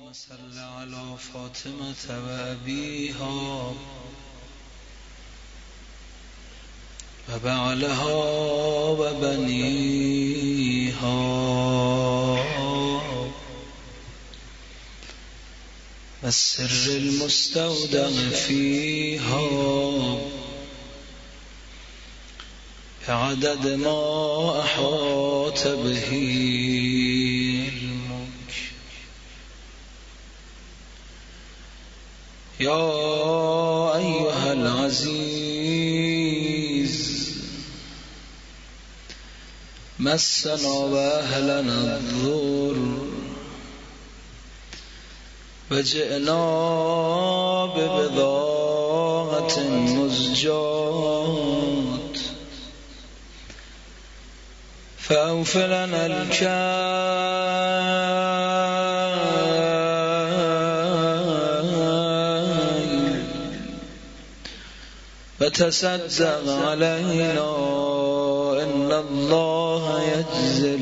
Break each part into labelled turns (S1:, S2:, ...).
S1: صل على فاطمة وأبيها وبعلها وبنيها والسر المستودع فيها بعدد ما أحاط به علمك. يا أيها العزيز مسنا وأهلنا الضر وجئنا ببضاعة مزجاة فأوف لنا الكيل وتصدق علينا إن الله يجزي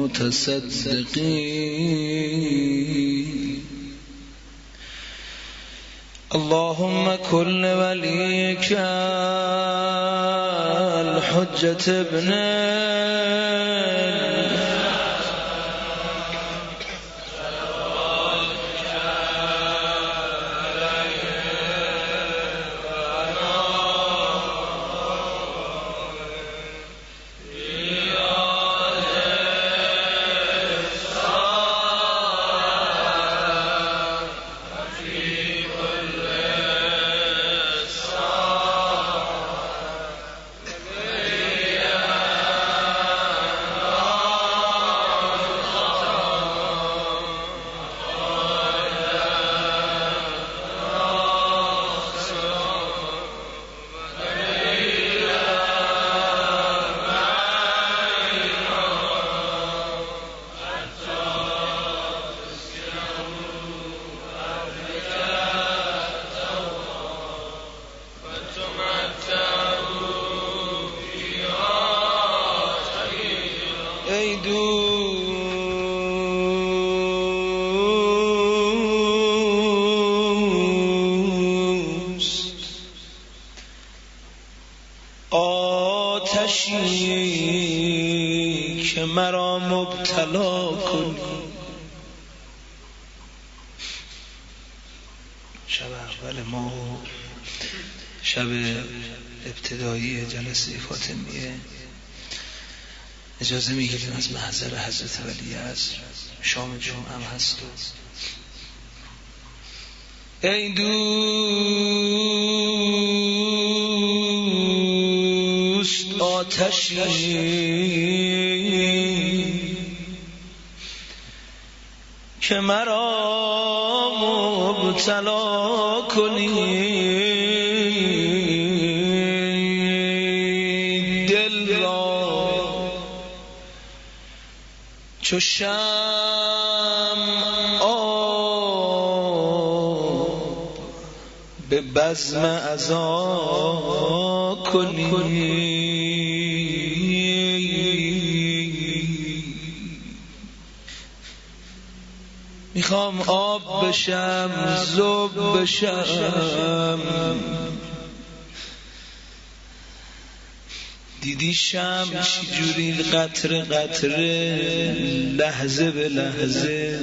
S1: المتصدقين. اللهم كن وليك الحجة ابن آتشی که مرا مبتلا کنی. شب اول ما شب ابتدایی جلسه فاطمیه اجازه میگیریم از محضر حضرت ولیعصر. شام جمعه هم هست. ای دوست آتشی که مرا مبتلا کنی، دل را چو شمع آب به بزم عزا کنی. میخوام آب بشم، ذوب بشم. دیدی شمع چجوری قطره قطره لحظه به لحظه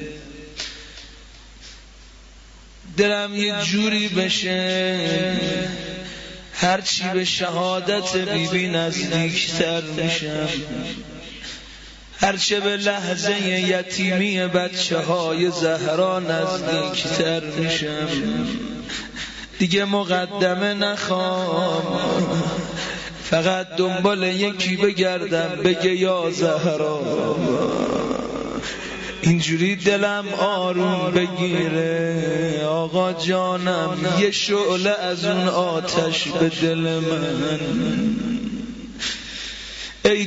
S1: دلم یه جوری بشه هرچی به شهادت بیبی نزدیکتر میشم، هرچه به لحظه یتیمی بچه های زهرا نزدیکتر میشم. دیگه مقدمه نخوام، فقط دنبال یکی بگردم بگه یا زهرا. اینجوری دلم آروم بگیره آقا جانم، یه شعله از اون آتش به دل من. ای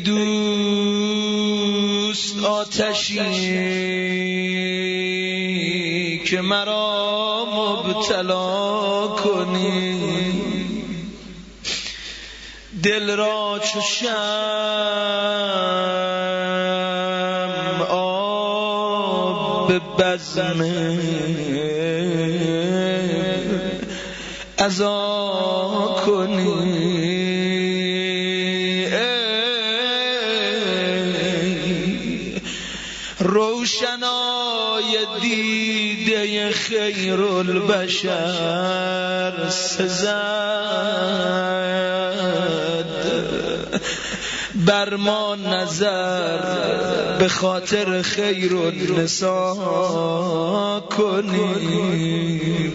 S1: دوست آتشی که مرا مبتلا کنی، دل را چو شمع آب به بزم عزا کنی روشنای دیده خیر البشر سزد بر ما نظر به خاطر خیر النساء کنیم.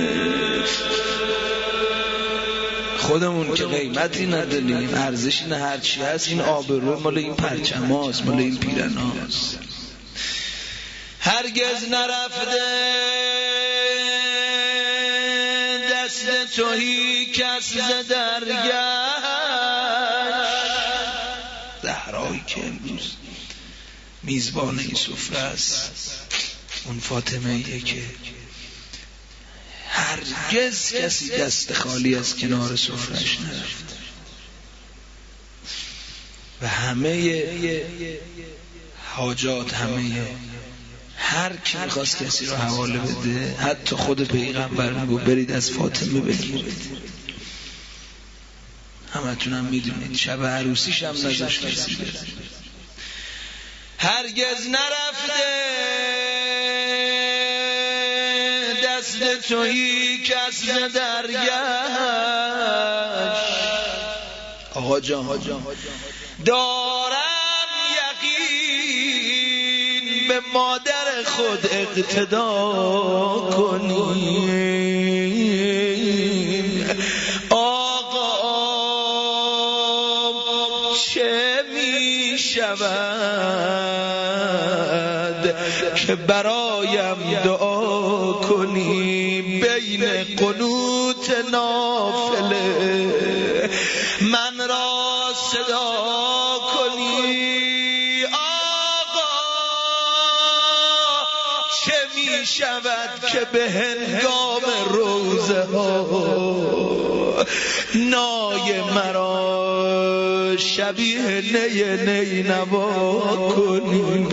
S1: خودمون که قیمتی نداریم، ارزشی نه، هرچی هست این آبرو مال این پرچم هاست، مال این پیرن هاست. هرگز نرفته دست تویی کس ز درگشت. زهرایی که امروز میزبان این سفره است، اون فاطمه‌ایه که هرگز کسی دست خالی از کنار سفره‌اش نرفت و همه حاجات، همه هر کی میخواست کسی رو حواله بده، حتی خود پیغمبر میگو برید از فاطمه بگیرید. همتونم میدونید شب عروسیش هم نذاشت کسی بره. هرگز نرفته دست تویی کس درگشت. آقا جان دارم یقین به مادر خود اقتدا کنیم. آقا چه می شود که برایم دعا کنی، بین قنوت نافله من را صدا کنی. آقا چه می شود که به هنگام روزه ها نای مرا شبیه نی نوا کنی.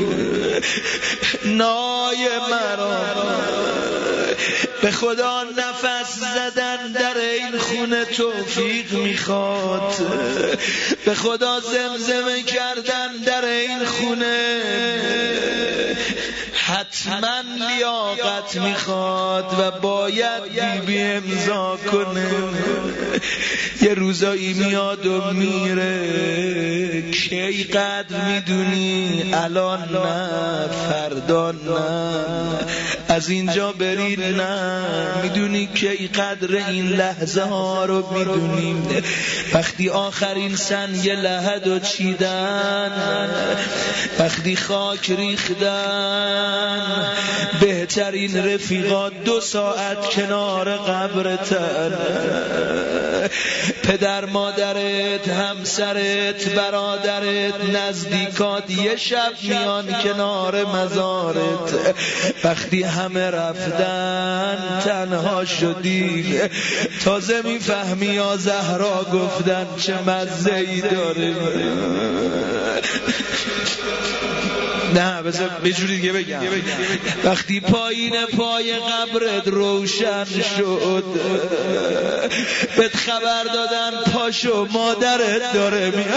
S1: نای مرا به خدا نفس زدن در این خونه توفیق میخواد، به خدا زمزمه کردن در این خونه حتما لیاقت میخواد و باید بی امضا کنه. یه روزایی میاد و میره، کی قدر میدونی؟ الان نه، فردا نه، از اینجا برید نه. میدونی کی قدر این لحظه ها رو میدونیم؟ وقتی آخرین سنگ لحد رو چیدن، وقتی خاک ریختن، بهترین رفیقات 2 ساعت کنار قبرتن، پدر مادرت، همسرت، برادرت، نزدیکات یه شب میان کنار مزارت. وقتی همه رفتن تنها شدی، تازه میفهمی یا زهرا گفتن چه مزه‌ای داره. نه بذار یه جوری دیگه بگم. وقتی پایین پای قبرت روشن شد، بهت خبر دادن پاشو مادرت داره میاد.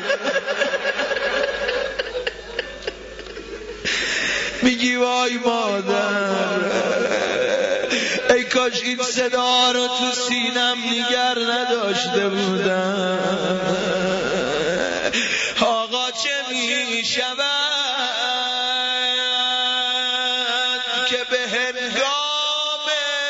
S1: میگی وای مادر، ای کاش این صدا رو تو سینم نگر نداشته بودم. آقا چه می شود که به هنگام،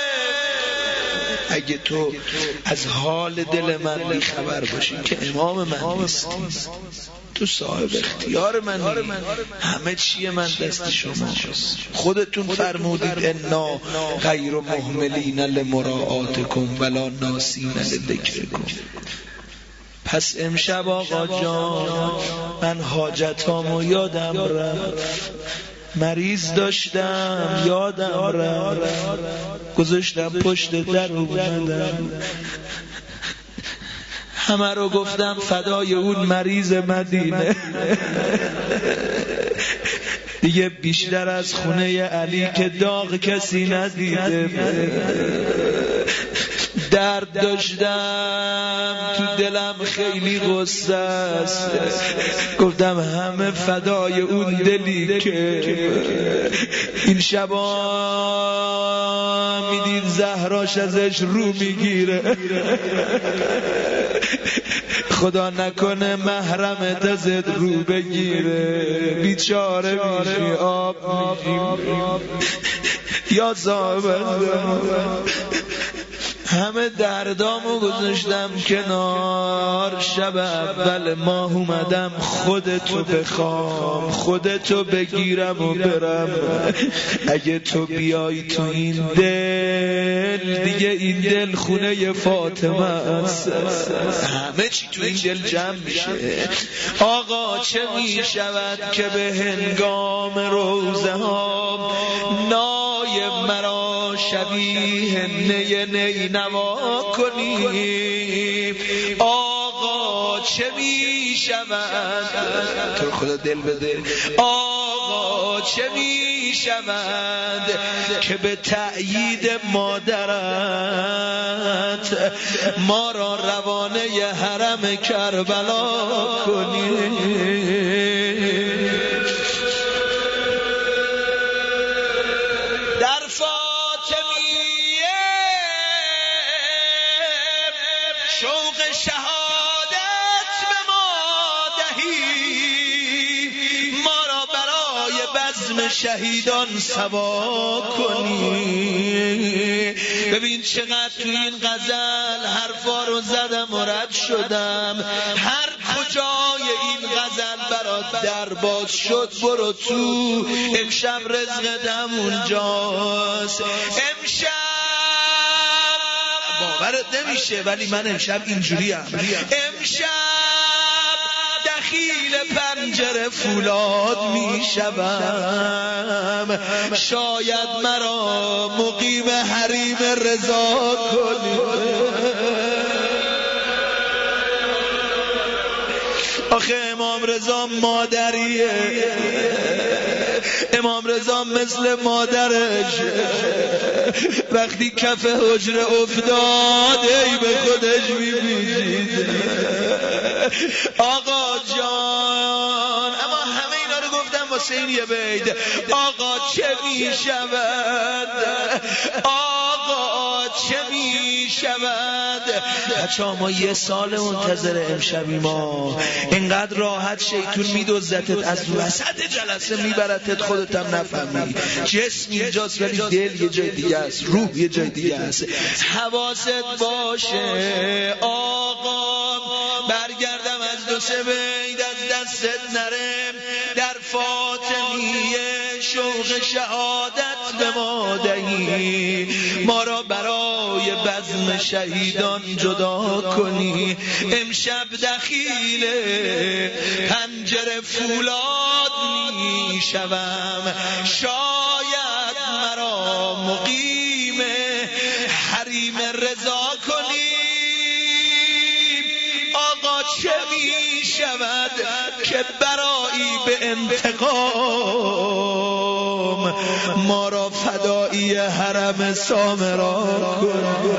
S1: اگه تو از حال دل من بی خبر باشی که امام من نیستی، تو صاحب اختیار من نیستی، همه چیه من دست شماست. خودتون فرمودید انا غیر مهملین لمراعاتکم ولا ناسین لذکرکم. پس امشب آقا جان من حاجتامو یادم رفت، مریض داشتم یادم رفت، گذاشتم پشت در اومدم، همه رو گفتم فدای اون مریض مدینه. دیگه بیشتر از خونه علی که داغ کسی ندیده. درد داشتم تو دلم خیلی غصه است، گفتم همه فدای اون دلی که این شبا میدید زهراش ازش رو میگیره. خدا نکنه محرمت ازت رو بگیره، بیچاره میشی آب یا صاحب. همه دردامو گذاشتم کنار، شب اول ماه اومدم خودتو بخوام، خودتو بگیرم و برم. اگه تو بیای تو این دل، دیگه این دل خونه فاطمه است، همه چی تو این دل جمع میشه. آقا چه میشود که به هنگام روزه ها نای مرا شبیه نی نوا کنی؟ آقا چه می شود، تو خدا دل بده، آقا چه می شود که به تأیید مادرت ما را روانه حرم کربلا کنی؟
S2: شوق شهادت به ما دهی، ما را برای بزم شهیدان سوا کنی. ببین چقدر تو این غزل حرفا رو زدم و رد شدم، هر کجای این غزل برات در باز شد برو تو. امشب رزقتم اونجاست، امشب باورت نمیشه ولی من امشب اینجوریم، امشب دخیل پنجره فولاد میشم، شاید مرا مقیم حریم رضا کنی. آخه امام رضا مادریه، امام رضا مثل مادرش وقتی کف حجره افتاد ای به خودش می‌پیچید. آقا جان، اما همه اینا رو گفتم واسه این یه بیت. آقا چه میشود، آقا چه میشود. بچه‌ها ما یه سال منتظر امشبی، ما اینقدر راحت شیطون میدوزتت از وسط جلسه میبرتت، خودت هم نفهمی. جسم اینجاست ولی دل یه جای دیگه است، روح یه جای دیگه است. حواست باشه آقا، برگردم از دو سه بیت از دستت نرم. در فاطمیه شوق شهادت به ما دهی، ما را برای بزم شهیدان جدا کنی. امشب دخیل پنجره فولاد می شوم، شاید مرا مقیم حریم رضا کنی. آقا چه می شود که برایی به انتقام ما را فدایی حرم سامرا کنی.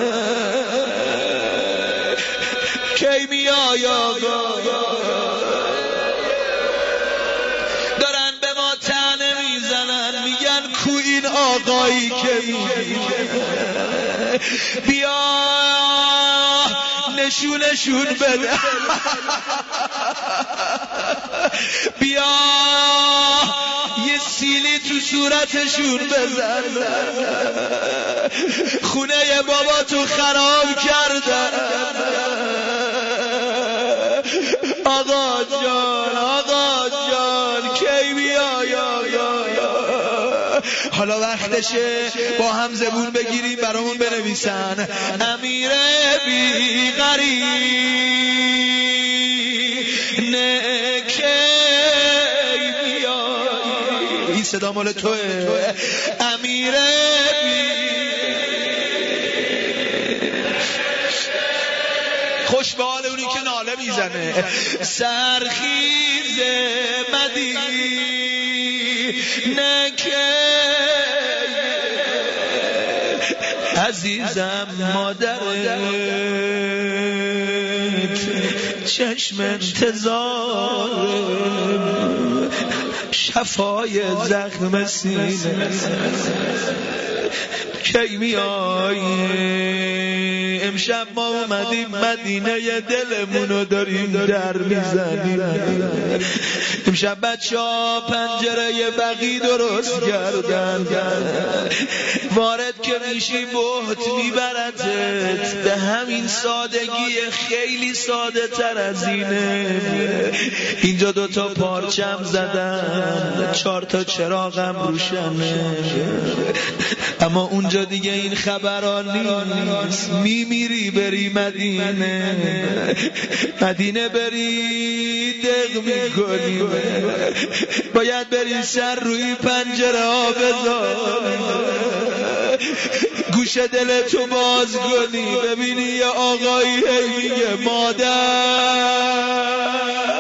S2: کی میای آقا، دارن به ما طعنه میزنن، میگن کو این آقایی که بیا نشونشون بده، بیا یه سیلی تو صورتشون بزن، خونه بابا تو خراب کردن. آقا جان، آقا جان کی بیای آقا؟ حالا وقتشه با هم زبون بگیریم برامون بنویسن. امیر بی غریب کی بیای، این صدا مال توه. امیر خوش به حال اونی که ناله میزنه. سرخیز مدینه نکه عزیزم مادرت چشم انتظار شفای زخم سینه کی میای امشب ما اومدیم مدینه دلمونو داریم در میزنیم امشب بچه ها پنجره بقی درست کردن وارد که میشی بهت میبرتت به همین سادگی خیلی ساده تر از اینه اینجا 2 تا پارچم زدن 4 تا چراغم روشنه اما اونجا دیگه این خبران نیست میمیری بری مدینه بری دق میکنی باید بری سر روی پنجره ها بذاری گوش دلتو باز کنی ببینی یه آقایی میگه مادر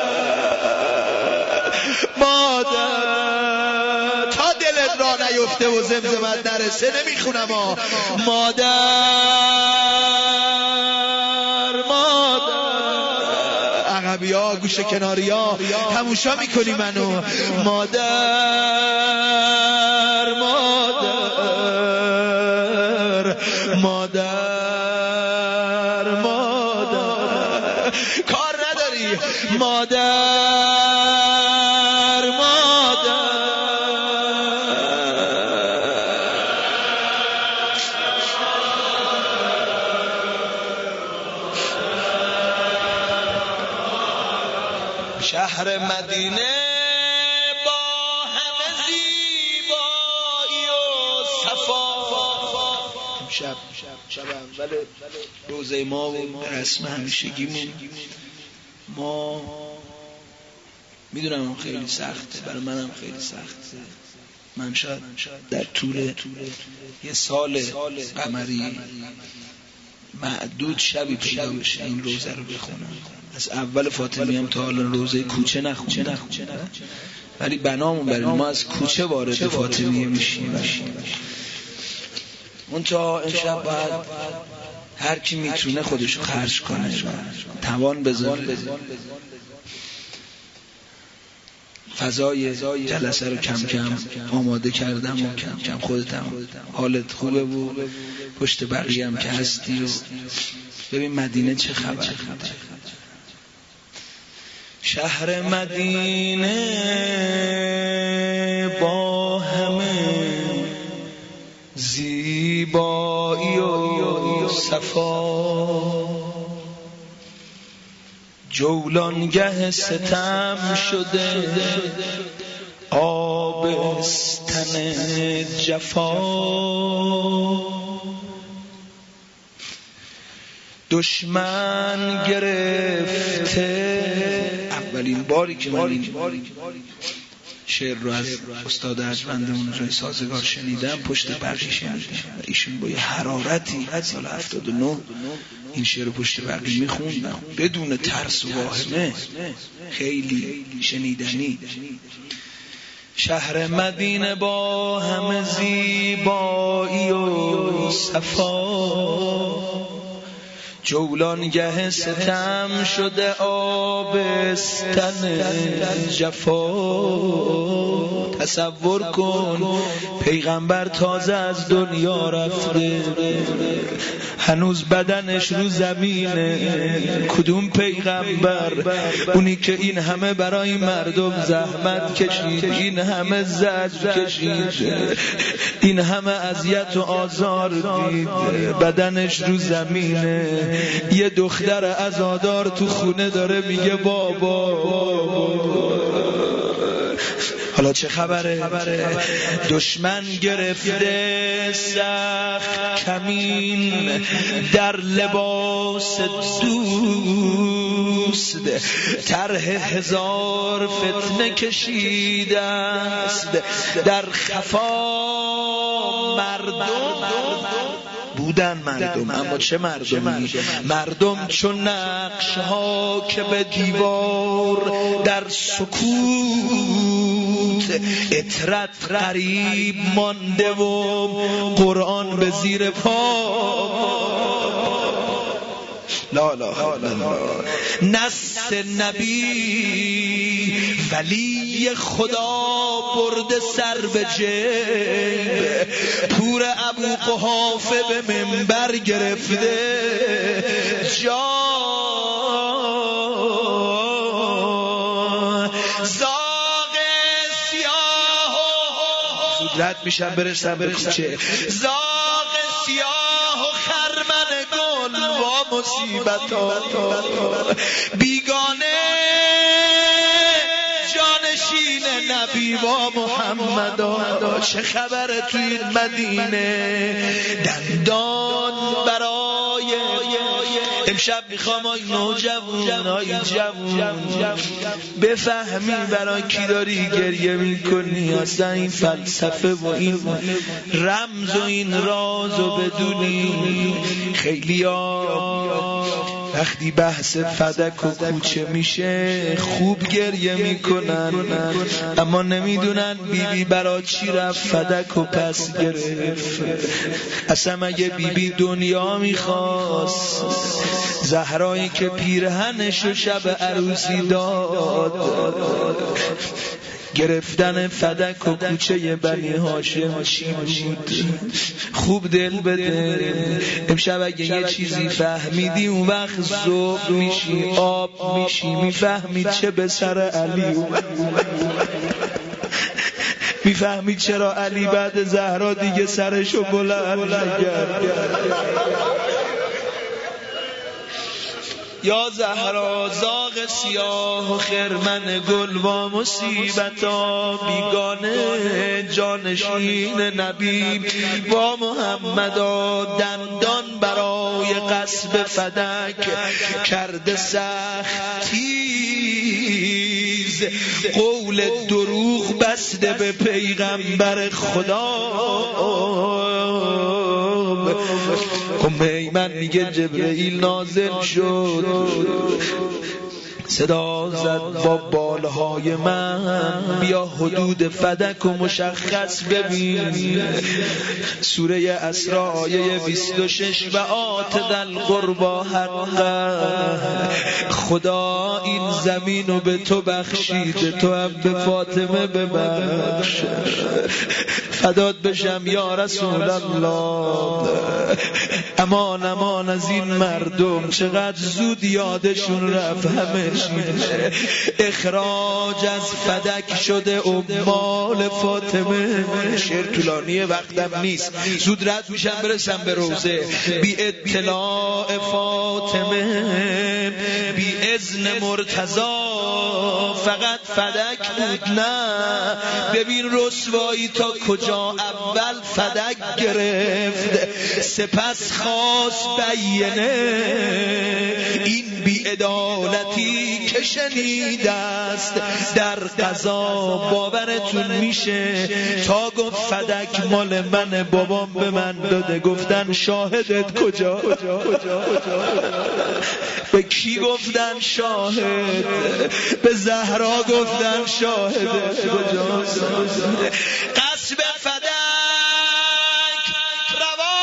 S2: تا دلت را نیفته و زمزمت نرسه نمیخونم مادر عقبی ها گوش کناری ها تموشا میکنی منو مادر کار نداری مادر شهر مدینه با همه زیبایی و صفا شب اول روزه ما و رسم همیشگیمون ما میدونم خیلی سخته برای منم خیلی سخته من شاید در طول یه سال قمری معدود شبی پیدا بشه این روزه رو بخونم از اول فاطمی هم تا حالا روزه کوچه نخونم ولی بنامون برای ما از کوچه وارد فاطمیه میشیم اون تا امشب باید هر کی میتونه خودشو خرج کنه توان بذاره فضای جلسه رو کم کم آماده کردم و کم کم خودتم حالت خوبه و پشت بقیه هم که هستی و ببین مدینه چه خبر شهر مدینه با همه زیبایی و صفا جولانگه ستم شده آبستن جفا دشمن گرفته اولین باری که من این شعر رو از استاد ارجمندمون روی سازگار شنیدم پشت برقی شنیدم و ایشون با یه حرارتی سال 79 این شعر رو پشت برقی میخوندم بدون ترس و واهمه خیلی شنیدنی شهر مدینه با همه زیبایی و صفا جولانگه ستم شده آبستن جفا تصور کن پیغمبر تازه از دنیا رفته هنوز بدنش رو زمینه کدوم پیغمبر اونی که این همه برای مردم زحمت کشید این همه زجر کشید این همه اذیت و آزار دید بدنش رو زمینه یه دختر عزادار تو خونه داره میگه بابا حالا چه خبره دشمن گرفته سخت کمین در لباس دوست طرح 1000 فتنه کشیده است در خفا بودن مردم اما چه مردمی مردم چون نقش ها که به دیوار در سکوت اطرت قریب مانده و قرآن به زیر پا. لا لا نص نبی ولی خدا برده سر به جیب، پور ابو قحافه به منبر گرفته جا زاغ سیاه زود رد میشم برسم به کوچه، زاغ سیاه و خرمن گل و مصیبت بیگانه جانشین نبی و محمد. چه خبره توی این مدینه؟ دندان برای امشب میخوام آی نوجوان آی جوان بفهمی برای کی داری گریه میکنی. اصلا این فلسفه و این رمز و این راز و بدونی. خیلی وقتی بحث فدک و کوچه میشه خوب گریه میکنن، اما نمیدونن بیبی برای چی رفت فدک و پس گرفت. اصلا اگه بیبی دنیا میخواست، زهرایی که پیرهنشو شب عروسی داد، گرفتن فدک و کوچه بنی هاشم چی بود؟ خوب دل بده. امشب اگه یه چیزی فهمیدی اون وقت ذوق میشی، آب میشی، میفهمی چه به سر علی میفهمی چرا علی بعد زهرا دیگه سرشو بلند نکرد. یا زهرا زاغ سیاه و خرمن گل و مصیبتا، بیگانه جانشین نبی با محمدا. دندان برای قصب فدک کرده سختیز، قول دروغ بسته به پیغمبر خدا. ایمن میگه جبرئیل نازل شد، صدا زد با بالهای من بیا حدود فدک و مشخص ببین. سوره اسراء آیه 26 و آت ذا القربی حقه. خدا این زمینو به تو بخشیده، تو هم به فاطمه ببخش. فدات بشم یا رسول الله. امان امان از این مردم، چقدر زود یادشون رفت همه چیز. اخراج از فدک شده اموال فاطمه. شعر طولانیه وقتم نیست، زود رد میشم برسم به روزه. بی اطلاع فاطمه بی اذن مرتضی فقط فدک بود. نه ببین رسوایی تا کجا. اول فدک گرفت، سپس خواست بینه. این بی‌عدالتی که شنیده است در قضا باورتون میشه. تا گفت فدک مال من، بابام به من داده. گفتن شاهدت کجا؟ به کی گفتن شاهد؟ به زهرا گفتن شاهدت کجا؟ قصب فدک روا،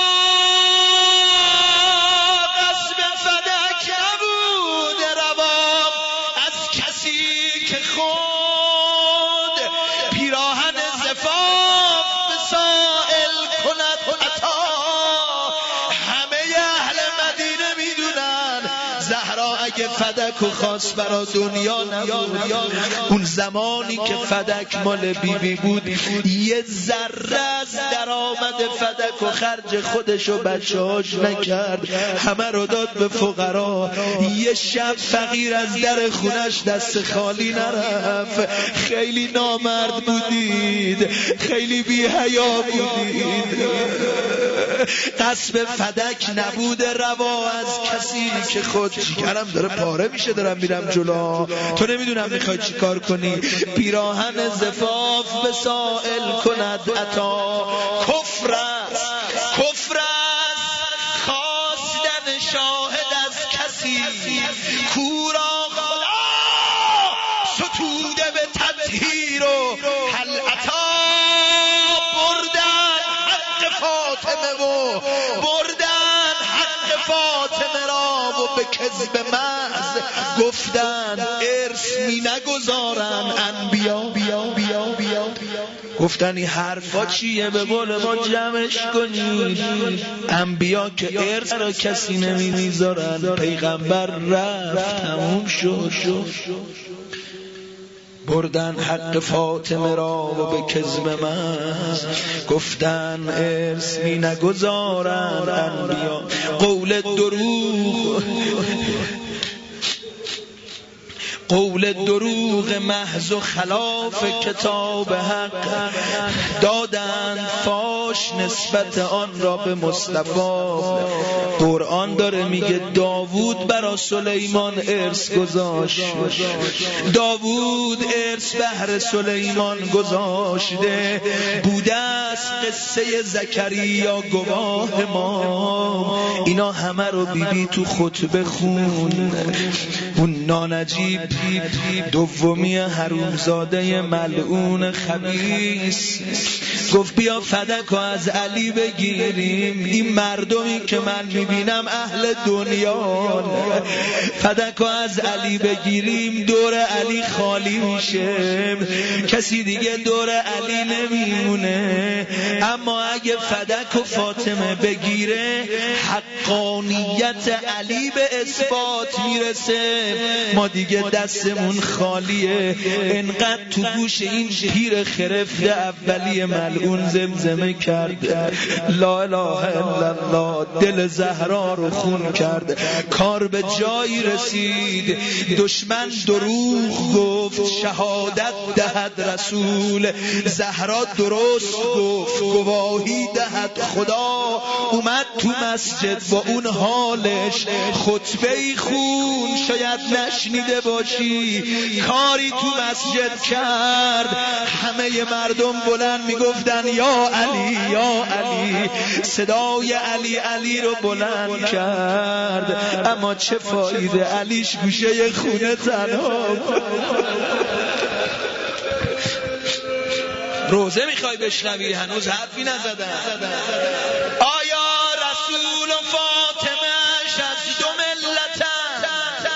S2: قصب فدک نبود روا از کسی که خود پیراهن زفاف به سائل کند عطا. همه اهل مدینه میدونن زهرا اگه فدک و خواست برا دنیا نبود. اون زمانی که فدک مال بیبی بود یه ذره از درآمد فدک و خرج خودش و بچه‌هاش نکرد، همه رو داد به فقرا. یه شب فقیر از در خونش دست خالی نرفت. خیلی نامرد بودید، خیلی بی حیا بودید. قصب فدک نبود روا از کسی که خود جیگرم داره پاره میشه، دارم میرم جلو، تو نمیدونم میخوای چی کار کنی. پیراهن زفاف به سائل کند عطا. کفر است، کفر است خواستن شاهد از کسی کورا خدا ستوده به تطهیر و
S1: فاطمه و بردن حق فاطمه را و به کذب محض گفتن ارث می نگذارن انبیا. گفتن این حرفا چیه؟ به قول ما جمعش کنید. انبیا که ارث را کسی نمیذارن. پیغمبر رفت تموم شد. بردن حق فاطمه را و به کذب من گفتن ارث می نگذارن انبیا. قول دروغ محض و خلاف کتاب حق دادند فاش نسبت آن را به مصطفی. قرآن داره میگه داوود برا سلیمان ارث گذاشت. داوود ارث بهر سلیمان گذاشته بوده است. قصه زکریا گواه ما. اینا همه رو بیبی تو خطبه خون. اون نانجیب دومی حرومزاده ملعون خبیث گفت بیا فدک از علی بگیریم. این مردمی که من میبینم اهل دنیا، فدک از علی بگیریم دور علی خالی میشه، کسی دیگه دور علی نمیمونه. اما اگه فدک و فاطمه بگیره حقانیت علی به اثبات میرسه. ما دیگه دستمون خالیه. انقدر تو گوش این پیر خرفته اولی ملعون زمزمه کرد لا اله الا الله. دل زهرا رو خون کرد. کار به جایی رسید دشمن دروغ گفت شهادت دهد رسول. زهرا درست گفت گواهی دهد خدا. اومد تو مسجد با اون حالش خطبه‌ای خون. شاید نشنیده باشی کاری تو مسجد کرد. همه مردم بلند میگفتن یا علی یا علی. صدای علی علی رو بلند کرد. اما چه فایده؟ علیش گوشه خونه تنها. روزه میخوای بشنوی؟ هنوز حرفی نزدن. آیا رسول و فاطمه‌اش از دو ملتن؟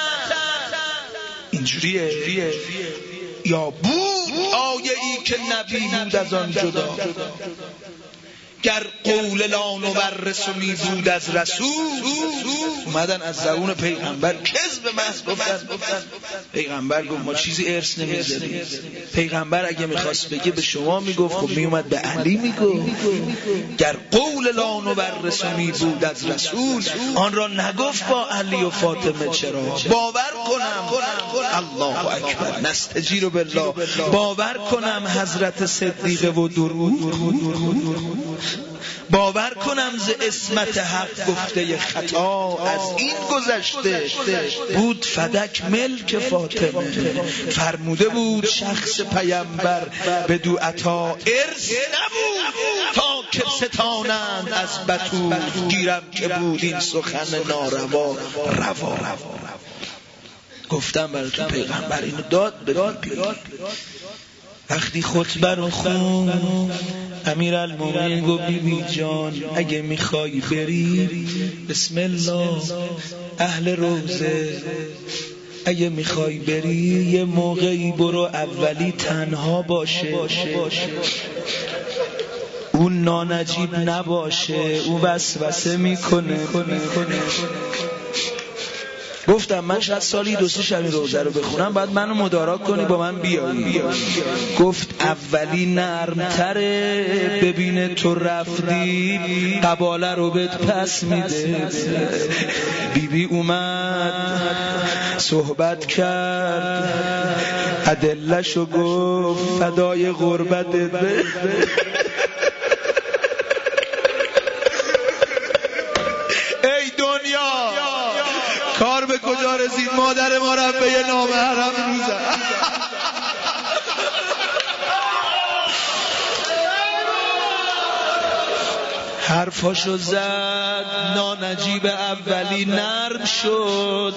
S1: اینجوریه یا بود آیه ای که نبی بود از آن جدا؟ گر قول لا نورث می بود از رسول. اومدن از زبون پیغمبر کذب محض گفتن. پیغمبر گفت ما چیزی ارث نمیذاریم. پیغمبر اگه میخواست بگه به شما میگفت، خب میومد به علی میگفت. گر قول لا نورث می بود از رسول، آن را نگفت با علی و فاطمه. چرا؟ باور کنم الله اکبر نستجیر بالله، باور کنم حضرت صدیقه و دروغ، باور کنم ز اسمت حق گفته خطا. از این گذشته بود فدک ملک فاطمه. فرموده بود شخص پیامبر بدو عطا. ارث نبود تا که ستانند از بتول. گیرم که بود این سخن ناروا روا. گفتم برای تو پیغمبر اینو داد بدید. وقتی خطبه رو خون امیرالمومنین گفت بیبی جان اگه میخوای بری بسم الله اهل روزه، اگه میخوای بری یه موقعی برو اولی تنها باشه، اون نانجیب نباشه، اون وسوسه میکنه. گفتم من 60 سالی 2-3 شب روزه رو بخونم بعد منو مدارا کنی با من بیایی. گفت اولی نرمتره ببینه تو رفتی قباله رو بهت پس میده. بیبی اومد صحبت کرد ادله‌شو گفت فدای غربتت. ای دنیا کار به کجا رسید؟ مادر ما رفت به یه نامحرم روزه. حرفاشو زد نانجیب اولی نرم شد،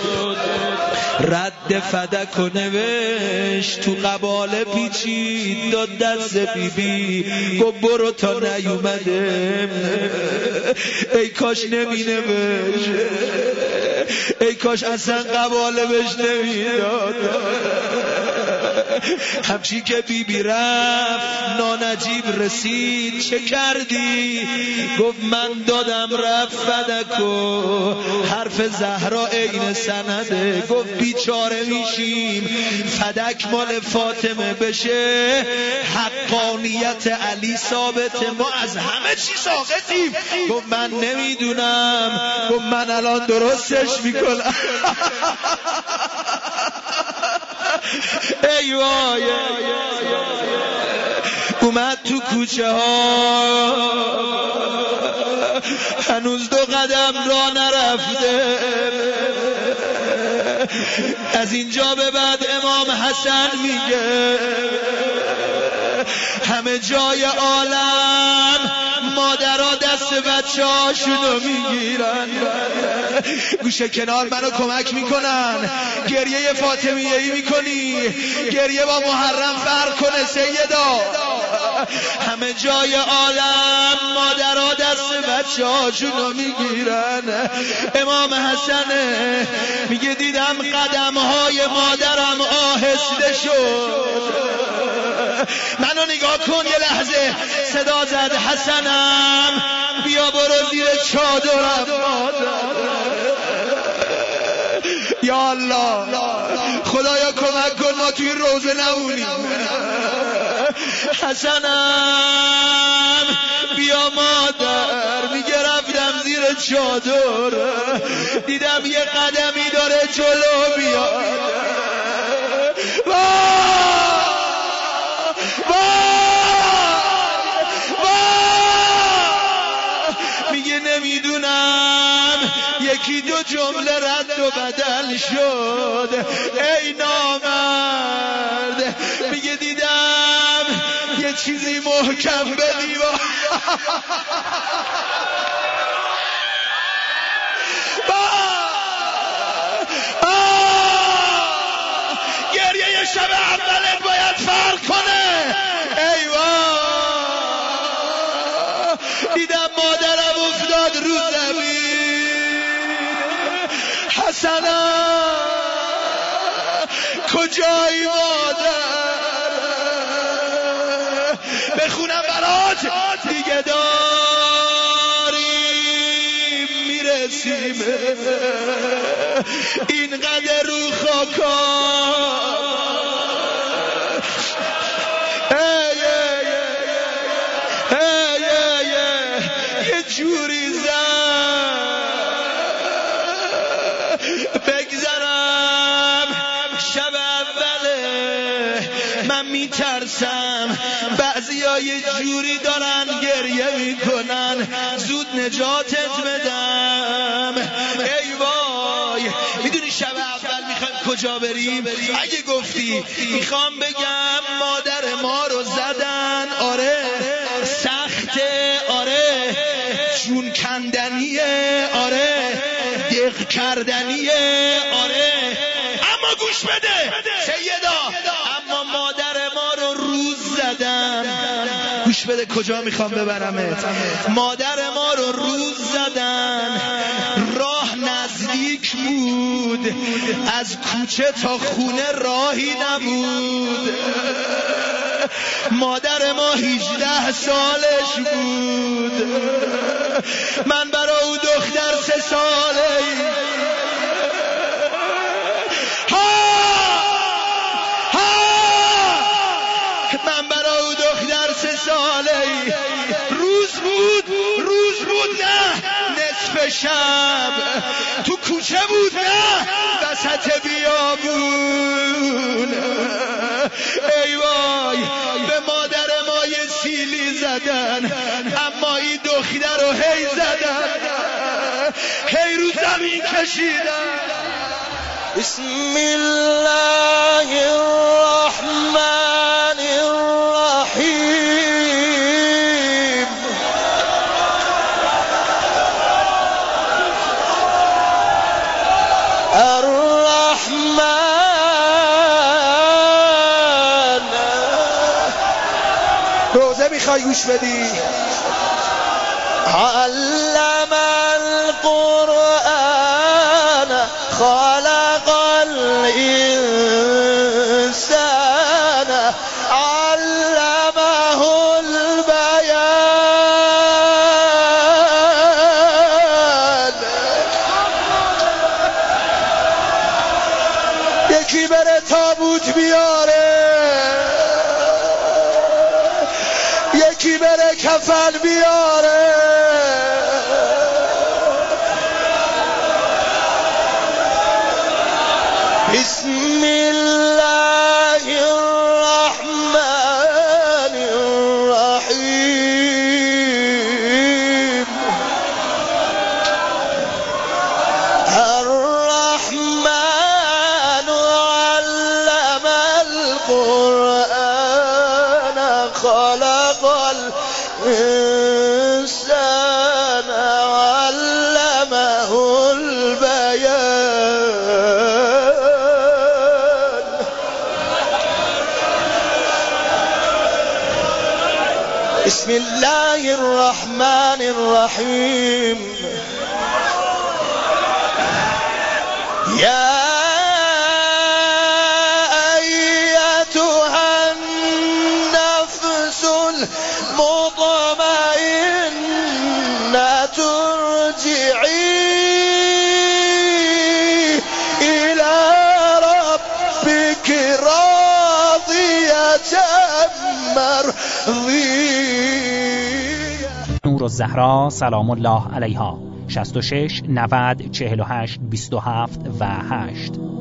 S1: رد فدک و نوشت تو قباله پیچید داد دست بیبی گفت برو تا نیومده. ای کاش نمی نوشت، ای کاش اصلا قباله بهش نمیداد. همچی که بیبی رفت نانجیب رسید چه کردی؟ گفت من دادم رفت فدکو، حرف زهرا عین سنده. گفت بیچاره میشیم فدک مال فاطمه بشه، حقانیت علی ثابته، ما از همه چی ساقطیم. گفت من نمیدونم. گفت من الان درستش میکنم. ای وای اومد تو کوچه ها هنوز 2 قدم راه نرفته. از اینجا به بعد امام حسن میگه همه جای عالم مادرها دست بچه هاشونو میگیرن. گوشه کنار منو کمک میکنن. گریه فاطمیه ای میکنی، گریه با محرم فرق کنه سیدا. همه جای عالم مادرها دست بچه هاشونو میگیرن. امام حسن میگه دیدم قدمهای مادرم آهسته شد. منو نگاه کن یه لحظه. صدا زد حسنم بیا برو زیر چادرم. یا الله خدایا کمک کن ما توی روزه نمونیم. حسنم بیا مادر. میگه رفتم زیر چادر دیدم یه قدمی داره جلو بیاد. میگه نمیدونم یکی 2 جمله رد و بدل شد. ای نامرد. میگه دیدم یه چیزی محکم به دیوار. گریه شب اولت باید فرق کنه. ای وای دیدم مادرم افتاد رو زمین. حسنم کجایی مادر؟ بخونم برات دیگه داریم میرسیم اینقدر رو خاکا. یه جوری بگذرم شب اوله من میترسم بعضیا یه جوری دارن گریه میکنن زود نجاتت بدم. ای وای میدونی شب اول میخوایم کجا بریم؟ اگه گفتی میخوام بگم مادر ما رو زدن، آره سخته، آره جون کندنیه، آره دق کردنیه، آره اما گوش بده سیدا، اما مادر ما رو روز زدن. گوش بده کجا میخوام ببرمت. مادر ما رو روز زدن، راه نزدیک بود، از کوچه تا خونه راهی نبود. مادر ما 18 سالش بود، من برای او دختر 3 ساله. من برای او دختر 3 ساله. روز بود نه نصف شب، تو کوچه بود نه وسط بیابون. ای وای به مادر ما یه سیلی زدن، اما این دختر رو هی زدن، هی رو زمین کشیدن. بسم الله الرحمن الرحیم. میخوای گوش بدی؟ علم القرآن خلق الإنسان علمه البيان. یکی بره تابوت بیاره، یکی بره کفن بیاره، بسم الله الرحمن الرحيم. الرحمن علم القرآن خلق الإنسان علمه البيان. بسم الله الرحمن الرحيم. يا أيتها النفس المطمئنة ارجعي إلى ربك راضية مرضية.
S3: نورالزهرا سلام الله علیها 66 90 48 27 و 8